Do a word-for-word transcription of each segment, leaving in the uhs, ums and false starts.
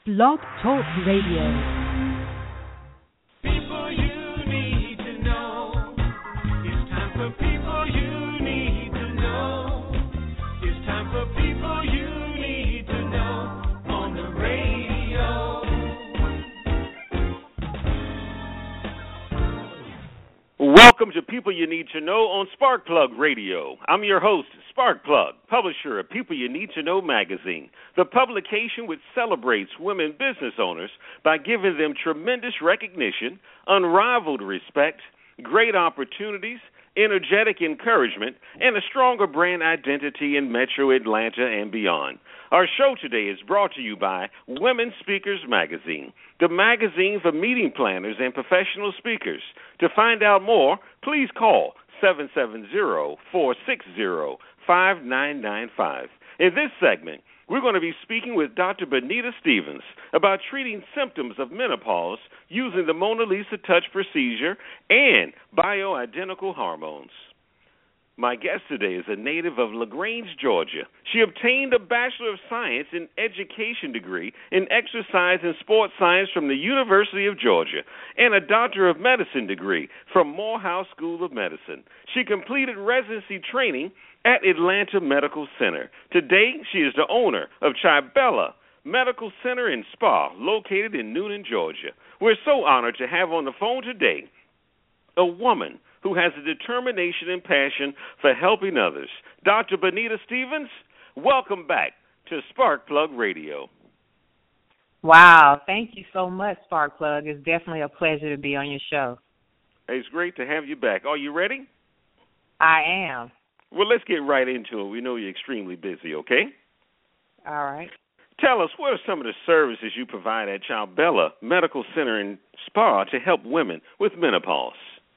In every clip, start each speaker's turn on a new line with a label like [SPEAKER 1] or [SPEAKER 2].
[SPEAKER 1] Blog Talk Radio.
[SPEAKER 2] People you need to know. It's time for people you need to know. It's time for people you need to know on the radio.
[SPEAKER 3] Welcome to People You Need to Know on Sparkplug Radio. I'm your host, Sparkplug, publisher of People You Need to Know magazine, the publication which celebrates women business owners by giving them tremendous recognition, unrivaled respect, great opportunities, energetic encouragement, and a stronger brand identity in Metro Atlanta and beyond. Our show today is brought to you by Women Speakers Magazine, the magazine for meeting planners and professional speakers. To find out more, please call seven seven zero, four six zero, five nine nine five. In this segment, we're going to be speaking with Doctor Bonita Stevens about treating symptoms of menopause using the Mona Lisa Touch procedure and bioidentical hormones. My guest today is a native of LaGrange, Georgia. She obtained a Bachelor of Science in Education degree in Exercise and Sports Science from the University of Georgia and a Doctor of Medicine degree from Morehouse School of Medicine. She completed residency training at Atlanta Medical Center. Today, she is the owner of Chibella Medical Center and Spa, located in Newnan, Georgia. We're so honored to have on the phone today a woman who has a determination and passion for helping others. Doctor Bonita Stevens, welcome back to Sparkplug Radio.
[SPEAKER 4] Wow, thank you so much, Sparkplug. It's definitely a pleasure to be on your show.
[SPEAKER 3] It's great to have you back. Are you ready?
[SPEAKER 4] I am.
[SPEAKER 3] Well, let's get right into it. We know you're extremely busy, okay?
[SPEAKER 4] All right.
[SPEAKER 3] Tell us, what are some of the services you provide at Chibella Medical Center and Spa to help women with menopause?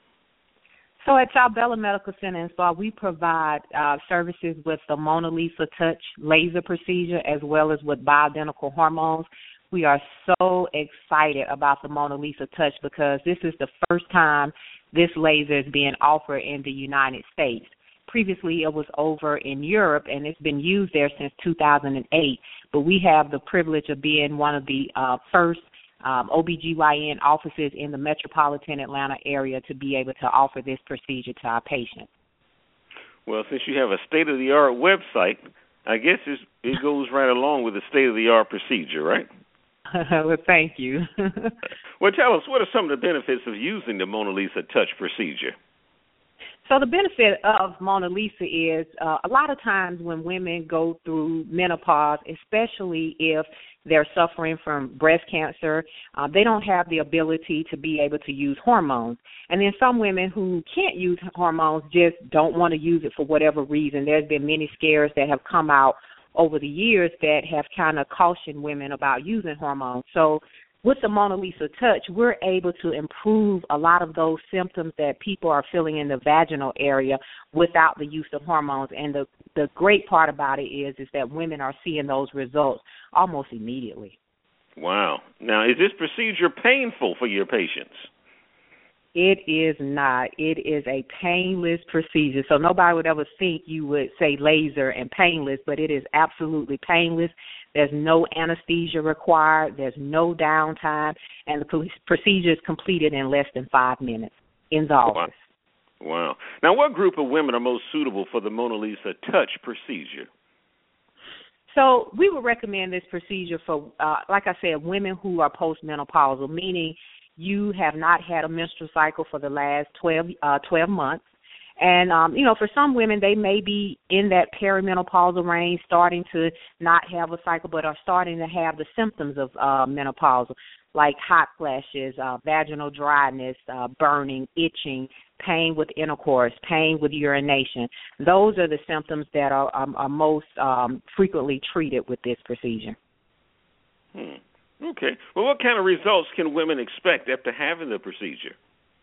[SPEAKER 4] So at Chibella Medical Center and Spa, we provide uh, services with the Mona Lisa Touch laser procedure as well as with bioidentical hormones. We are so excited about the Mona Lisa Touch because this is the first time this laser is being offered in the United States. Previously, it was over in Europe, and it's been used there since two thousand eight. But we have the privilege of being one of the uh, first um, O B G Y N offices in the metropolitan Atlanta area to be able to offer this procedure to our patients.
[SPEAKER 3] Well, since you have a state-of-the-art website, I guess it's, it goes right along with the state-of-the-art procedure, right?
[SPEAKER 4] Well, thank you.
[SPEAKER 3] Well, tell us, what are some of the benefits of using the Mona Lisa Touch procedure?
[SPEAKER 4] So the benefit of Mona Lisa is uh, a lot of times when women go through menopause, especially if they're suffering from breast cancer, uh, they don't have the ability to be able to use hormones. And then some women who can't use hormones just don't want to use it for whatever reason. There's been many scares that have come out over the years that have kind of cautioned women about using hormones. So with the Mona Lisa Touch, we're able to improve a lot of those symptoms that people are feeling in the vaginal area without the use of hormones. And the, the great part about it is, is that women are seeing those results almost immediately.
[SPEAKER 3] Wow. Now, is this procedure painful for your patients?
[SPEAKER 4] It is not. It is a painless procedure. So nobody would ever think you would say laser and painless, but it is absolutely painless. There's no anesthesia required. There's no downtime. And the procedure is completed in less than five minutes in the office.
[SPEAKER 3] Wow. Wow. Now, what group of women are most suitable for the Mona Lisa Touch procedure?
[SPEAKER 4] So we would recommend this procedure for, uh, like I said, women who are postmenopausal, meaning you have not had a menstrual cycle for the last twelve, uh, twelve months. And, um, you know, for some women, they may be in that perimenopausal range, starting to not have a cycle, but are starting to have the symptoms of uh, menopausal, like hot flashes, uh, vaginal dryness, uh, burning, itching, pain with intercourse, pain with urination. Those are the symptoms that are, um, are most um, frequently treated with this procedure.
[SPEAKER 3] Hmm. Okay. Well, what kind of results can women expect after having the procedure?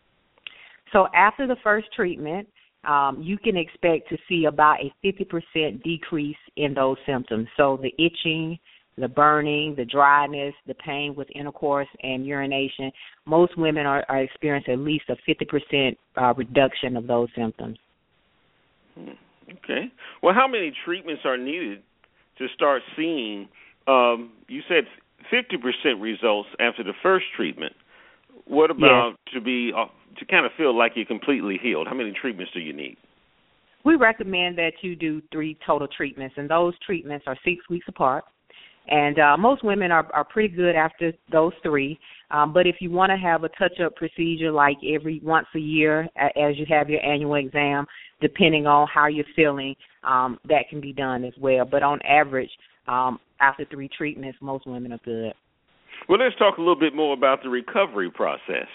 [SPEAKER 4] So after the first treatment, um, you can expect to see about a fifty percent decrease in those symptoms. So the itching, the burning, the dryness, the pain with intercourse and urination, most women are, are experiencing at least a fifty percent uh, reduction of those symptoms.
[SPEAKER 3] Okay. Well, how many treatments are needed to start seeing, um, you said fifty percent results after the first treatment. What about
[SPEAKER 4] yes.
[SPEAKER 3] to be uh, to kind of feel like you're completely healed? How many treatments do you need?
[SPEAKER 4] We recommend that you do three total treatments, and those treatments are six weeks apart. And uh, most women are, are pretty good after those three. Um, but if you want to have a touch-up procedure like every once a year as you have your annual exam, depending on how you're feeling, um, that can be done as well. But on average, um, after three treatments, most women are good.
[SPEAKER 3] Well, let's talk a little bit more about the recovery process.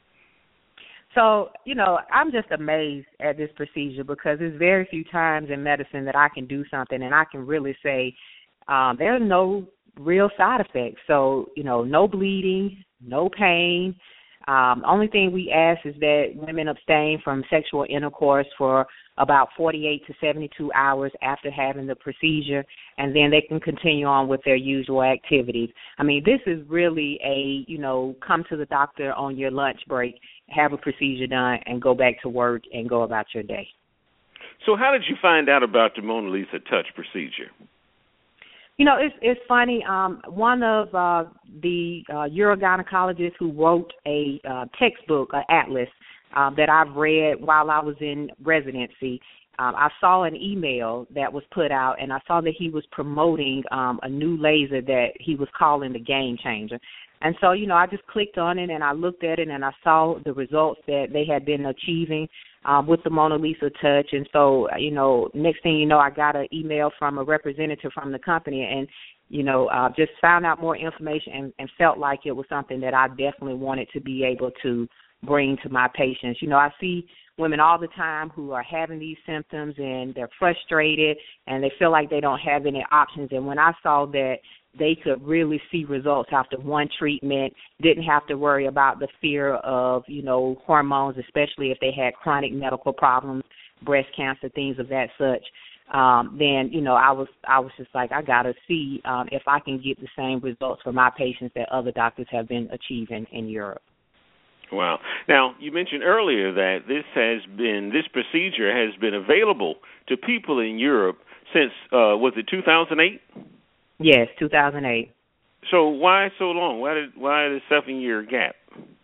[SPEAKER 4] So, you know, I'm just amazed at this procedure because there's very few times in medicine that I can do something and I can really say um, there's no real side effects. So, you know, no bleeding, no pain. Um, only thing we ask is that women abstain from sexual intercourse for about forty-eight to seventy-two hours after having the procedure, and then they can continue on with their usual activities. I mean, this is really a, you know, come to the doctor on your lunch break, have a procedure done, and go back to work and go about your day.
[SPEAKER 3] So how did you find out about the Mona Lisa Touch procedure?
[SPEAKER 4] You know, it's it's funny. Um, one of uh, the uh, urogynecologists who wrote a uh, textbook, an atlas, um, that I've read while I was in residency, um, I saw an email that was put out, and I saw that he was promoting um, a new laser that he was calling the Game Changer. And so, you know, I just clicked on it, and I looked at it, and I saw the results that they had been achieving um, with the Mona Lisa Touch. And so, you know, next thing you know, I got an email from a representative from the company and, you know, uh, just found out more information and, and felt like it was something that I definitely wanted to be able to bring to my patients. You know, I see women all the time who are having these symptoms and they're frustrated and they feel like they don't have any options. And when I saw that they could really see results after one treatment, didn't have to worry about the fear of, you know, hormones, especially if they had chronic medical problems, breast cancer, things of that such, um, then, you know, I was I was just like, I got to see um, if I can get the same results for my patients that other doctors have been achieving in Europe.
[SPEAKER 3] Wow. Now, you mentioned earlier that this has been, this procedure has been available to people in Europe since, uh, was it two thousand eight?
[SPEAKER 4] Yes, two thousand eight.
[SPEAKER 3] So why so long? Why did why the seven-year gap?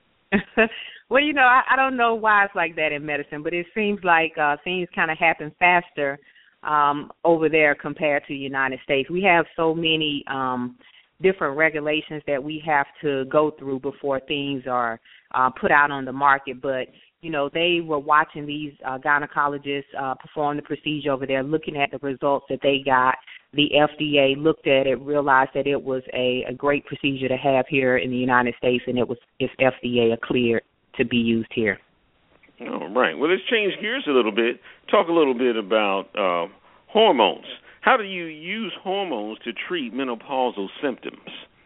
[SPEAKER 4] Well, you know, I, I don't know why it's like that in medicine, but it seems like uh, things kind of happen faster um, over there compared to the United States. We have so many um, different regulations that we have to go through before things are uh, put out on the market, but you know, they were watching these uh, gynecologists uh, perform the procedure over there, looking at the results that they got. The F D A looked at it, realized that it was a, a great procedure to have here in the United States, and it was it's F D A cleared to be used here.
[SPEAKER 3] All right. Well, let's change gears a little bit. Talk a little bit about uh, hormones. How do you use hormones to treat menopausal symptoms?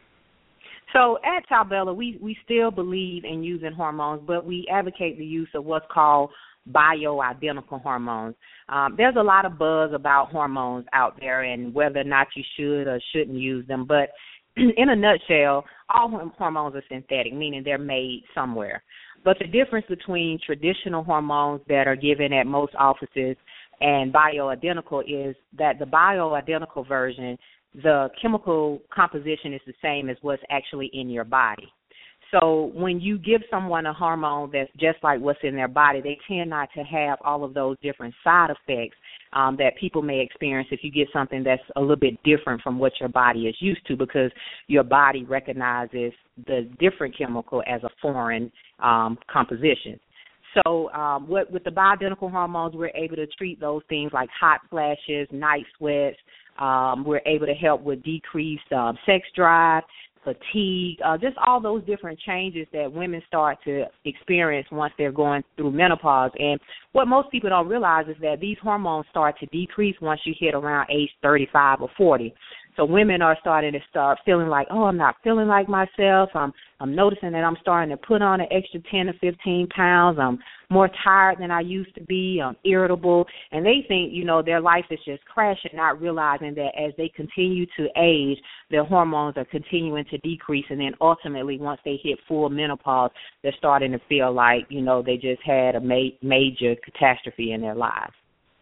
[SPEAKER 4] So at Talbella, we, we still believe in using hormones, but we advocate the use of what's called bioidentical hormones. Um, there's a lot of buzz about hormones out there and whether or not you should or shouldn't use them, but in a nutshell, all hormones are synthetic, meaning they're made somewhere. But the difference between traditional hormones that are given at most offices and bioidentical is that the bioidentical version, the chemical composition is the same as what's actually in your body. So when you give someone a hormone that's just like what's in their body, they tend not to have all of those different side effects um, that people may experience if you get something that's a little bit different from what your body is used to, because your body recognizes the different chemical as a foreign um, composition. So um, what, with the bioidentical hormones, we're able to treat those things like hot flashes, night sweats. Um, we're able to help with decreased um, sex drive, fatigue, uh, just all those different changes that women start to experience once they're going through menopause. And what most people don't realize is that these hormones start to decrease once you hit around age thirty-five or forty. So women are starting to start feeling like, oh, I'm not feeling like myself. I'm I'm noticing that I'm starting to put on an extra ten to fifteen pounds. I'm more tired than I used to be. I'm irritable. And they think, you know, their life is just crashing, not realizing that as they continue to age, their hormones are continuing to decrease. And then ultimately, once they hit full menopause, they're starting to feel like, you know, they just had a ma- major catastrophe in their lives.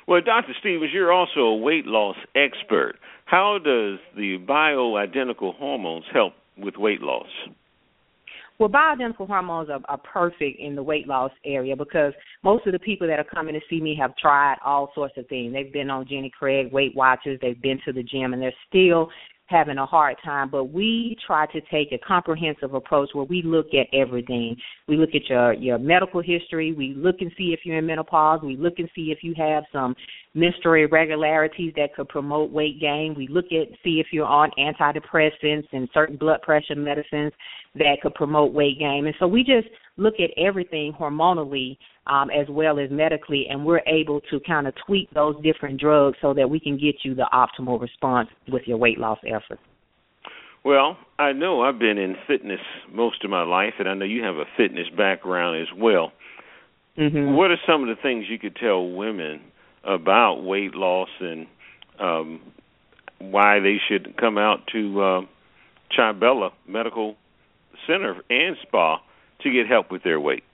[SPEAKER 3] Well, Doctor Stevens, you're also a weight loss expert. How does the bioidentical hormones help with weight loss?
[SPEAKER 4] Well, bioidentical hormones are, are perfect in the weight loss area because most of the people that are coming to see me have tried all sorts of things. They've been on Jenny Craig, Weight Watchers, they've been to the gym, and they're still having a hard time. But we try to take a comprehensive approach where we look at everything. We look at your, your medical history. We look and see if you're in menopause. We look and see if you have some menstrual irregularities that could promote weight gain. We look at see if you're on antidepressants and certain blood pressure medicines that could promote weight gain. And so we just look at everything hormonally um, as well as medically, and we're able to kind of tweak those different drugs so that we can get you the optimal response with your weight loss efforts.
[SPEAKER 3] Well, I know I've been in fitness most of my life, and I know you have a fitness background as well.
[SPEAKER 4] Mm-hmm.
[SPEAKER 3] What are some of the things you could tell women about weight loss and um, why they should come out to uh, Chibella Medical Center and Spa to get help with their weight?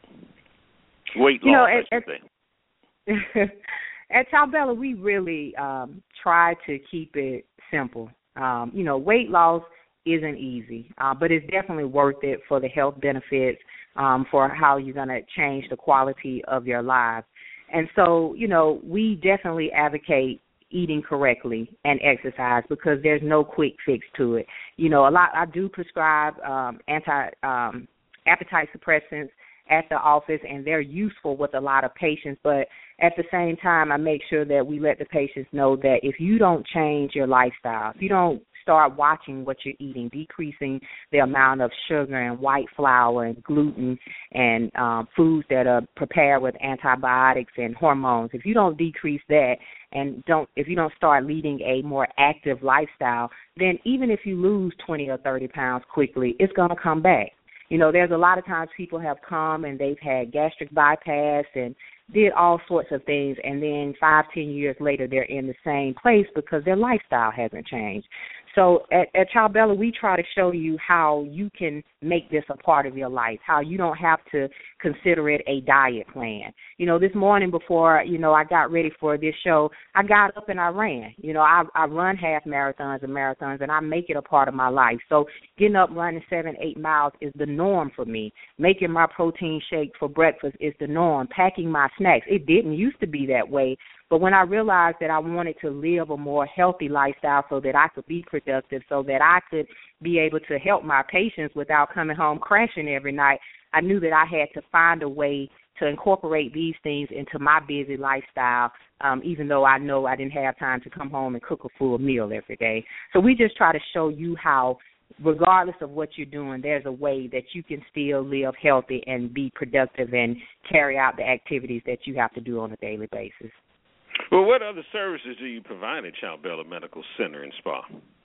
[SPEAKER 3] Weight
[SPEAKER 4] you
[SPEAKER 3] loss,
[SPEAKER 4] know,
[SPEAKER 3] I
[SPEAKER 4] at,
[SPEAKER 3] should say.
[SPEAKER 4] At Chibella, we really um, try to keep it simple. Um, you know, weight loss isn't easy, uh, but it's definitely worth it for the health benefits, um, for how you're going to change the quality of your life. And so, you know, we definitely advocate eating correctly and exercise because there's no quick fix to it. You know, a lot I do prescribe um, anti um, appetite suppressants at the office, and they're useful with a lot of patients. But at the same time, I make sure that we let the patients know that if you don't change your lifestyle, if you don't start watching what you're eating, decreasing the amount of sugar and white flour and gluten and um, foods that are prepared with antibiotics and hormones, if you don't decrease that and don't, if you don't start leading a more active lifestyle, then even if you lose twenty or thirty pounds quickly, it's going to come back. You know, there's a lot of times people have come and they've had gastric bypass and did all sorts of things, and then five, ten years later they're in the same place because their lifestyle hasn't changed. So at, at Chibella, we try to show you how you can make this a part of your life, how you don't have to consider it a diet plan. You know, this morning before, you know, I got ready for this show, I got up and I ran. You know, I, I run half marathons and marathons, and I make it a part of my life. So getting up running seven, eight miles is the norm for me. Making my protein shake for breakfast is the norm. Packing my snacks. It didn't used to be that way. But when I realized that I wanted to live a more healthy lifestyle so that I could be productive, so that I could be able to help my patients without coming home crashing every night, I knew that I had to find a way to incorporate these things into my busy lifestyle, um, even though I know I didn't have time to come home and cook a full meal every day. So we just try to show you how, regardless of what you're doing, there's a way that you can still live healthy and be productive and carry out the activities that you have to do on a daily basis.
[SPEAKER 3] Well, what other services do you provide at Chibella Medical Center and Spa?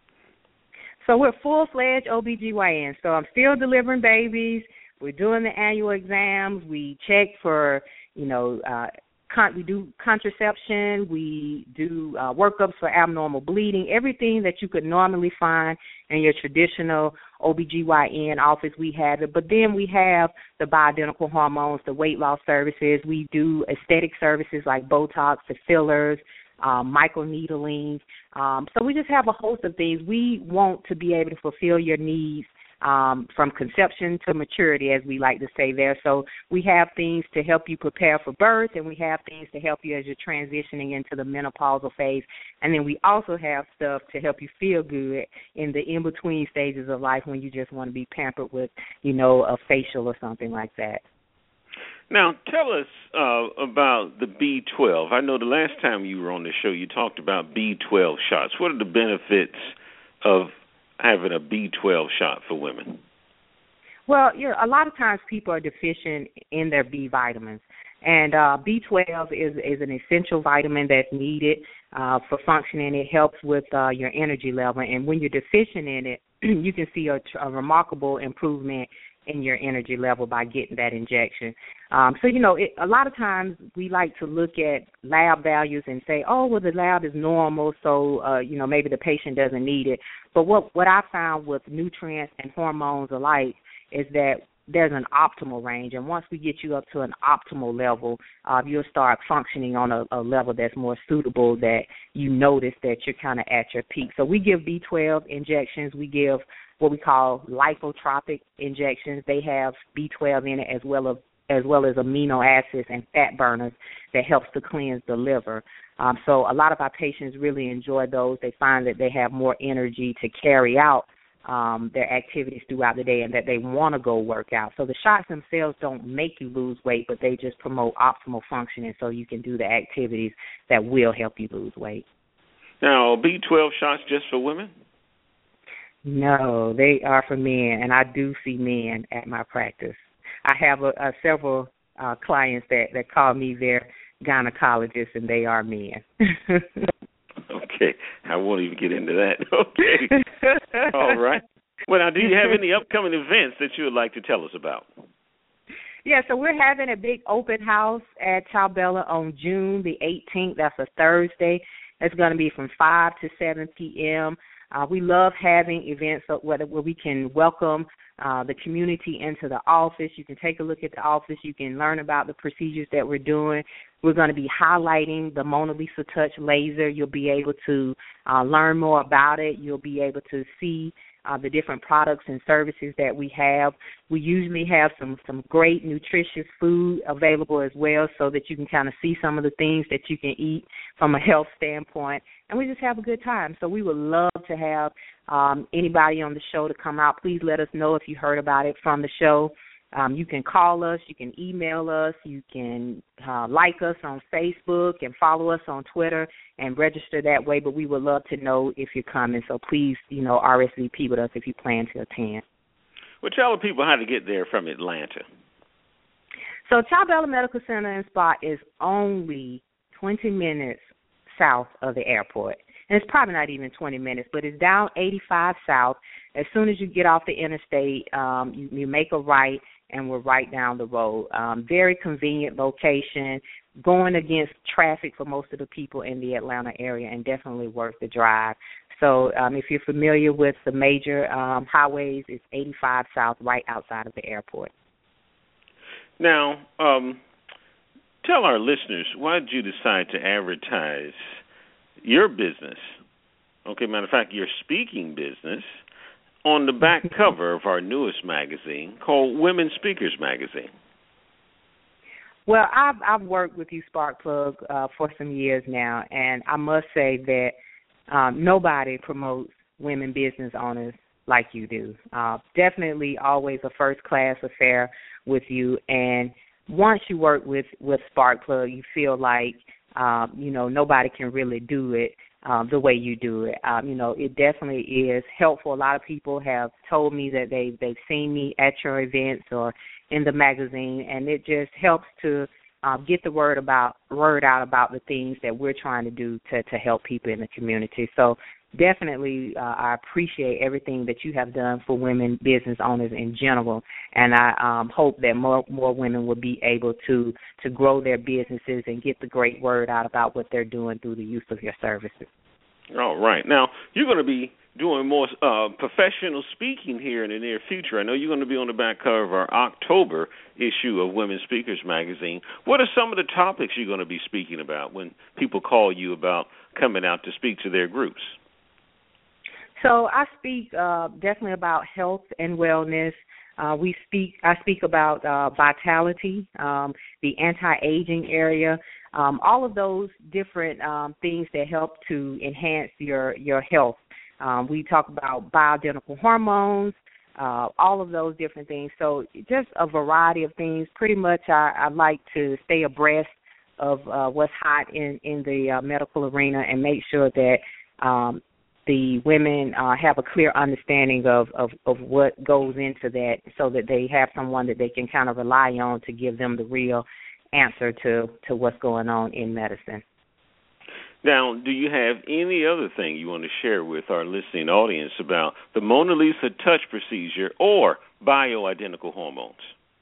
[SPEAKER 4] So we're full-fledged O B G Y N. So I'm still delivering babies. We're doing the annual exams. We check for, you know, uh, con- we do contraception. We do uh, workups for abnormal bleeding. Everything that you could normally find in your traditional O B G Y N office, we have it. But then we have the bioidentical hormones, the weight loss services. We do aesthetic services like Botox, the fillers, um, microneedling. Um, so we just have a host of things. We want to be able to fulfill your needs um, from conception to maturity, as we like to say there. So we have things to help you prepare for birth, and we have things to help you as you're transitioning into the menopausal phase. And then we also have stuff to help you feel good in the in-between stages of life when you just want to be pampered with, you know, a facial or something like that.
[SPEAKER 3] Now, tell us uh, about the B twelve. I know the last time you were on the show, you talked about B twelve shots. What are the benefits of having a B twelve shot for women?
[SPEAKER 4] Well, you know, a lot of times people are deficient in their B vitamins, and uh, B twelve is, is an essential vitamin that's needed uh, for functioning. It helps with uh, your energy level, and when you're deficient in it, you can see a, a remarkable improvement in your energy level by getting that injection. Um, so, you know, it, a lot of times we like to look at lab values and say, oh, well, the lab is normal, so, uh, you know, maybe the patient doesn't need it. But what, what I found with nutrients and hormones alike is that there's an optimal range, and once we get you up to an optimal level, uh, you'll start functioning on a, a level that's more suitable, that you notice that you're kind of at your peak. So we give B twelve injections. We give what we call lipotropic injections. They have B twelve in it, as well as as well as amino acids and fat burners that helps to cleanse the liver. Um, so a lot of our patients really enjoy those. They find that they have more energy to carry out um, their activities throughout the day, and that they want to go work out. So the shots themselves don't make you lose weight, but they just promote optimal functioning so you can do the activities that will help you lose weight.
[SPEAKER 3] Now, B twelve shots just for women?
[SPEAKER 4] No, they are for men, and I do see men at my practice. I have a, a several uh, clients that, that call me their gynecologists, and they are men.
[SPEAKER 3] Okay. I won't even get into that. Okay. All right. Well, now, do you have any upcoming events that you would like to tell us about?
[SPEAKER 4] Yeah, so we're having a big open house at Ciao Bella on June the eighteenth. That's a Thursday. It's going to be from five to seven p.m. Uh, we love having events where, where we can welcome uh, the community into the office. You can take a look at the office. You can learn about the procedures that we're doing. We're going to be highlighting the Mona Lisa Touch laser. You'll be able to uh, learn more about it. You'll be able to see uh, the different products and services that we have. We usually have some, some great nutritious food available as well, so that you can kind of see some of the things that you can eat from a health standpoint. And we just have a good time. So we would love to have um, anybody on the show to come out. Please let us know if you heard about it from the show. Um, you can call us, you can email us, you can uh, like us on Facebook and follow us on Twitter and register that way. But we would love to know if you're coming. So please, you know, R S V P with us if you plan to attend.
[SPEAKER 3] Well, tell the people how to get there from Atlanta.
[SPEAKER 4] So Ciao Bella Medical Center and Spa is only twenty minutes south of the airport. And it's probably not even twenty minutes, but it's down eighty-five South. As soon as you get off the interstate, um, you, you make a right, and we're right down the road. Um, very convenient location, going against traffic for most of the people in the Atlanta area, and definitely worth the drive. So um, if you're familiar with the major um, highways, it's eighty-five South, right outside of the airport.
[SPEAKER 3] Now, um, tell our listeners, why did you decide to advertise your business, okay, matter of fact, your speaking business, on the back cover of our newest magazine called Women Speakers Magazine?
[SPEAKER 4] Well, I've, I've worked with you, Sparkplug, uh, for some years now, and I must say that um, nobody promotes women business owners like you do. Uh, definitely always a first-class affair with you, and once you work with, with Sparkplug, you feel like, um, you know, nobody can really do it um, the way you do it. Um, you know, it definitely is helpful. A lot of people have told me that they, they've seen me at your events or in the magazine, and it just helps to uh, get the word about word out about the things that we're trying to do to, to help people in the community. So definitely uh, I appreciate everything that you have done for women business owners in general, and I um, hope that more more women will be able to, to grow their businesses and get the great word out about what they're doing through the use of your services.
[SPEAKER 3] All right. Now, you're going to be doing more uh, professional speaking here in the near future. I know you're going to be on the back cover of our October issue of Women Speakers Magazine. What are some of the topics you're going to be speaking about when people call you about coming out to speak to their groups?
[SPEAKER 4] So I speak uh, definitely about health and wellness. Uh, we speak. I speak about uh, vitality, um, the anti-aging area, um, all of those different um, things that help to enhance your your health. Um, we talk about bioidentical hormones, uh, all of those different things. So just a variety of things. Pretty much, I, I like to stay abreast of uh, what's hot in in the uh, medical arena and make sure that Um, the women uh, have a clear understanding of, of, of what goes into that, so that they have someone that they can kind of rely on to give them the real answer to, to what's going on in medicine.
[SPEAKER 3] Now, do you have any other thing you want to share with our listening audience about the Mona Lisa Touch procedure or bioidentical hormones?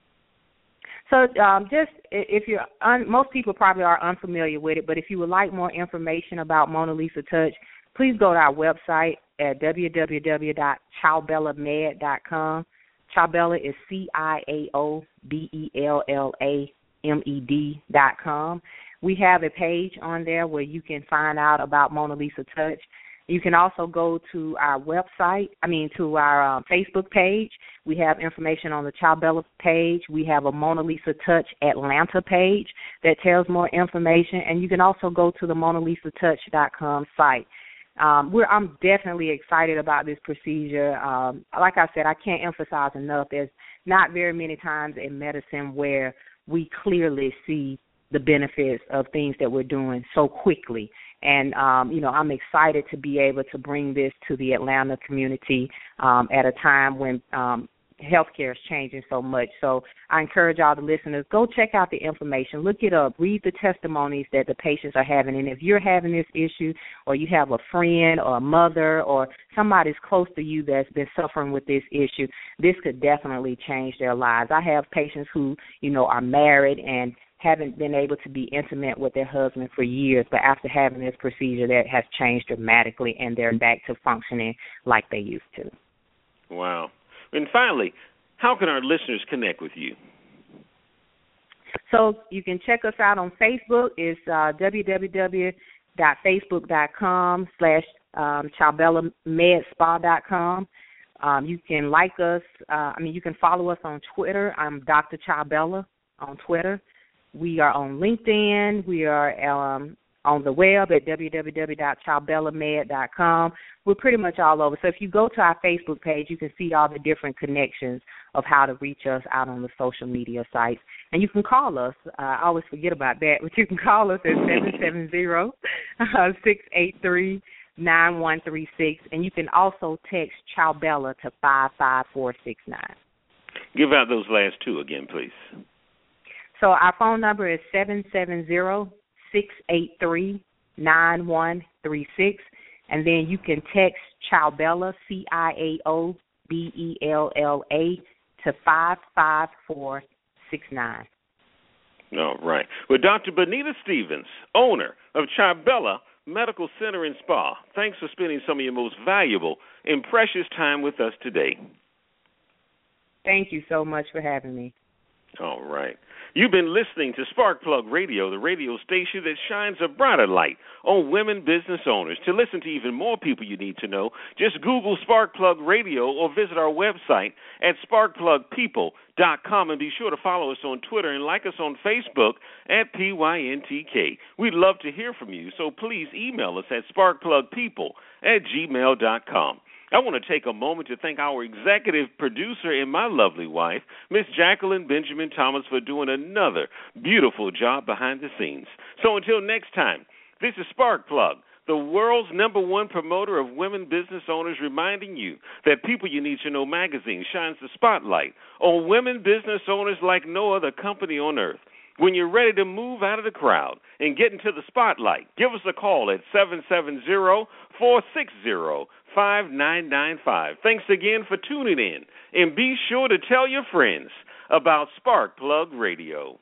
[SPEAKER 4] So um, just if you're, un, most people probably are unfamiliar with it, but if you would like more information about Mona Lisa Touch, please go to our website at w w w dot ciao bella med dot com. Ciabella is C I A O B E L L A M E D dot com. We have a page on there where you can find out about Mona Lisa Touch. You can also go to our website, I mean, to our um, Facebook page. We have information on the Ciabella page. We have a Mona Lisa Touch Atlanta page that tells more information. And you can also go to the Mona Lisa Touch dot com site. Um, we're, I'm definitely excited about this procedure. Um, like I said, I can't emphasize enough. There's not very many times in medicine where we clearly see the benefits of things that we're doing so quickly. And, um, you know, I'm excited to be able to bring this to the Atlanta community um, at a time when um, healthcare is changing so much. So I encourage all the listeners, go check out the information, look it up, read the testimonies that the patients are having. And if you're having this issue or you have a friend or a mother or somebody's close to you that's been suffering with this issue, this could definitely change their lives. I have patients who, you know, are married and haven't been able to be intimate with their husband for years, but after having this procedure, that has changed dramatically, and they're back to functioning like they used to.
[SPEAKER 3] Wow. And finally, how can our listeners connect with you?
[SPEAKER 4] So you can check us out on Facebook. It's uh, www.facebook.com slash Ciabella Med Spa dot com. Um, you can like us. Uh, I mean, you can follow us on Twitter. I'm Doctor Ciabella on Twitter. We are on LinkedIn. We are um, on the web at w w w dot ciabella med dot com. We're pretty much all over. So if you go to our Facebook page, you can see all the different connections of how to reach us out on the social media sites. And you can call us. Uh, I always forget about that, but you can call us at seven seven zero, six eight three, nine one three six. And you can also text Ciabella to five five four six nine.
[SPEAKER 3] Give out those last two again, please.
[SPEAKER 4] So our phone number is seven seven zero, six eight three, nine one three six, and then you can text Ciabella, C I A O B E L L A, to five five four six nine.
[SPEAKER 3] All right. Well, Doctor Bonita Stevens, owner of Ciabella Medical Center and Spa, thanks for spending some of your most valuable and precious time with us today.
[SPEAKER 4] Thank you so much for having me.
[SPEAKER 3] All right. You've been listening to Sparkplug Radio, the radio station that shines a brighter light on women business owners. To listen to even more people you need to know, just Google Sparkplug Radio or visit our website at sparkplug people dot com, and be sure to follow us on Twitter and like us on Facebook at P Y N T K. We'd love to hear from you, so please email us at sparkplugpeople at gmail dot com. I want to take a moment to thank our executive producer and my lovely wife, Miss Jacqueline Benjamin Thomas, for doing another beautiful job behind the scenes. So until next time, this is Sparkplug, the world's number one promoter of women business owners, reminding you that People You Need to Know magazine shines the spotlight on women business owners like no other company on earth. When you're ready to move out of the crowd and get into the spotlight, give us a call at seven seven zero, four six zero, five nine nine five. Thanks again for tuning in, and be sure to tell your friends about Sparkplug Radio.